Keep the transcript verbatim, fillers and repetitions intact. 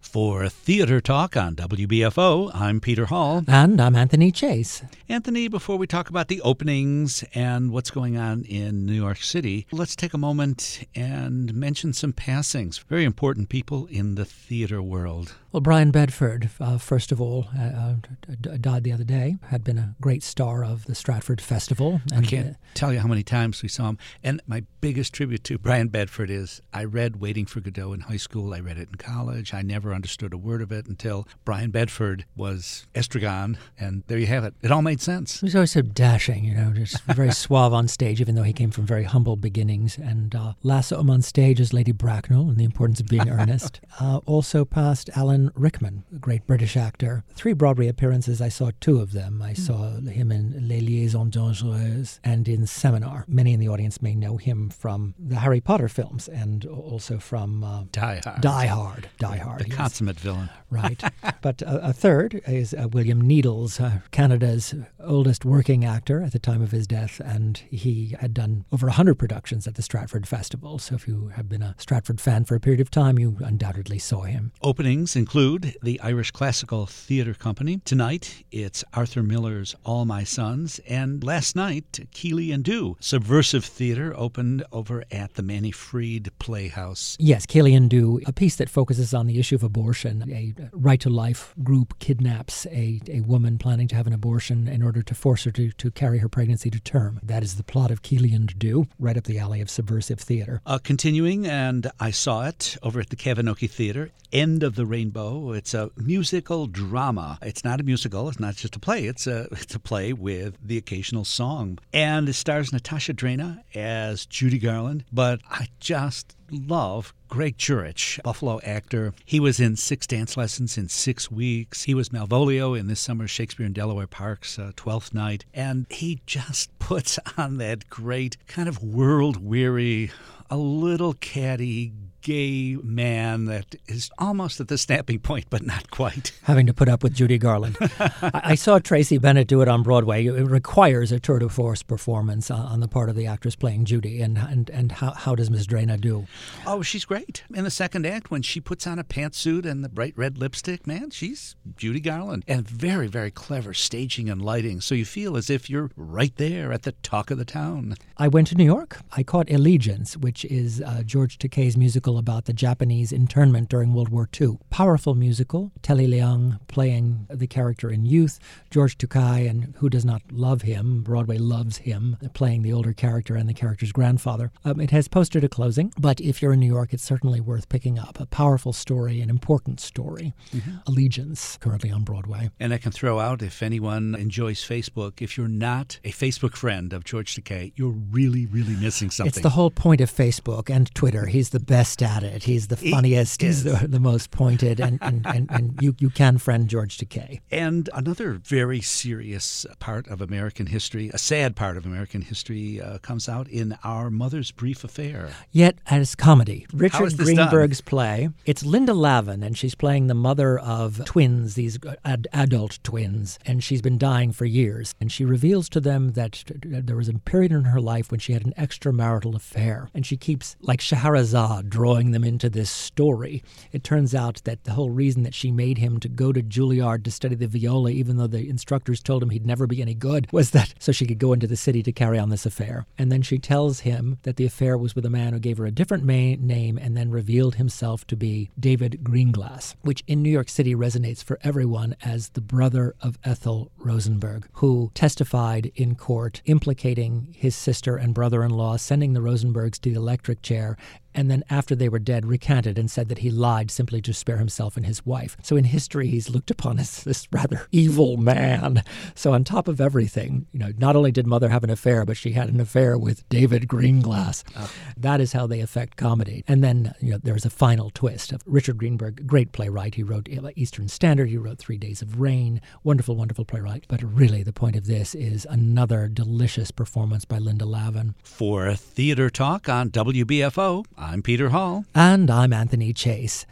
For Theater Talk on W B F O, I'm Peter Hall. And I'm Anthony Chase. Anthony, before we talk about the openings and what's going on in New York City, let's take a moment and mention some passings. Very important people in the theater world. Well, Brian Bedford, uh, first of all, uh, d- died the other day. Had been a great star of the Stratford Festival. And, I can't uh, tell you how many times we saw him. And my biggest tribute to Brian Bedford is I read Waiting for Godot in high school. I read it in college. I never understood a word of it until Brian Bedford was Estragon. And there you have it. It all made sense. He was always so dashing, you know, just very suave on stage, even though he came from very humble beginnings. And uh, last saw him on stage as Lady Bracknell and the importance of being earnest. Uh, also passed Alan Rickman, a great British actor. Three Broadway appearances, I saw two of them. I mm. saw him in Les Liaisons Dangereuses and in Seminar. Many in the audience may know him from the Harry Potter films and also from uh, Die Hard. Die Hard. Die Hard. The yes. consummate villain. Right. But uh, a third is uh, William Needles, uh, Canada's oldest working actor at the time of his death, and he had done over one hundred productions at the Stratford Festival. So if you have been a Stratford fan for a period of time, you undoubtedly saw him. Openings include the Irish Classical Theatre Company. Tonight, it's Arthur Miller's All My Sons. And last night, Keely and Dew, Subversive Theatre, opened over at the Manny Freed Playhouse. Yes, Keely and Dew, a piece that focuses on the issue of abortion. A right-to-life group kidnaps a, a woman planning to have an abortion in order to force her to, to carry her pregnancy to term. That is the plot of Keely and Dew, right up the alley of subversive theater. Uh, continuing, and I saw it over at the Kavinoky Theater, End of the Rainbow. It's a musical drama. It's not a musical. It's not just a play. It's a, it's a play with the occasional song. And it stars Natasha Drena as Judy Garland. But I just love Greg Jurich, Buffalo actor. He was in Six Dance Lessons in Six Weeks. He was Malvolio in this summer's Shakespeare in Delaware Park's uh, Twelfth Night. And he just puts on that great kind of world-weary, a little catty, gay man that is almost at the snapping point, but not quite. Having to put up with Judy Garland. I, I saw Tracy Bennett do it on Broadway. It requires a tour de force performance uh, on the part of the actress playing Judy. And and, and how, how does Miss Drena do? Oh, she's great. In the second act, when she puts on a pantsuit and the bright red lipstick, man, she's Judy Garland. And very, very clever staging and lighting. So you feel as if you're right there at the talk of the town. I went to New York. I caught Allegiance, which is uh, George Takei's musical about the Japanese internment during World War Two. Powerful musical. Telly Leung playing the character in youth. George Takei, and who does not love him? Broadway loves him, playing the older character and the character's grandfather. Um, it has posted a closing, but if you're in New York, it's certainly worth picking up. A powerful story, an important story. Mm-hmm. Allegiance, currently on Broadway. And I can throw out, if anyone enjoys Facebook, if you're not a Facebook friend of George Takei, you're really, really missing something. It's the whole point of Facebook and Twitter. He's the best at it. He's the funniest. He he's the, the most pointed. And, and, and, and you, you can friend George Takei. And another very serious part of American history, a sad part of American history, uh, comes out in Our Mother's Brief Affair. Yet as comedy. Richard Greenberg's done? play. It's Linda Lavin, and she's playing the mother of twins, these ad- adult twins, and she's been dying for years. And she reveals to them that there was a period in her life when she had an extramarital affair, and she keeps, like Scheherazade, drawing them into this story. It turns out that the whole reason that she made him to go to Juilliard to study the viola, even though the instructors told him he'd never be any good, was that so she could go into the city to carry on this affair. And then she tells him that the affair was with a man who gave her a different ma- name and then revealed himself to be David Greenglass, which in New York City resonates for everyone as the brother of Ethel Rosenberg, who testified in court implicating his sister and brother-in-law, sending the Rosenbergs to the electric chair, and then after they were dead, recanted and said that he lied simply to spare himself and his wife. So in history, he's looked upon as this rather evil man. So on top of everything, you know, not only did Mother have an affair, but she had an affair with David Greenglass. Oh. That is how they affect comedy. And then, you know, there's a final twist of Richard Greenberg, great playwright. He wrote Eastern Standard. He wrote Three Days of Rain. Wonderful, wonderful playwright. But really, the point of this is another delicious performance by Linda Lavin. For Theater Talk on W B F O, I'm Peter Hall. And I'm Anthony Chase.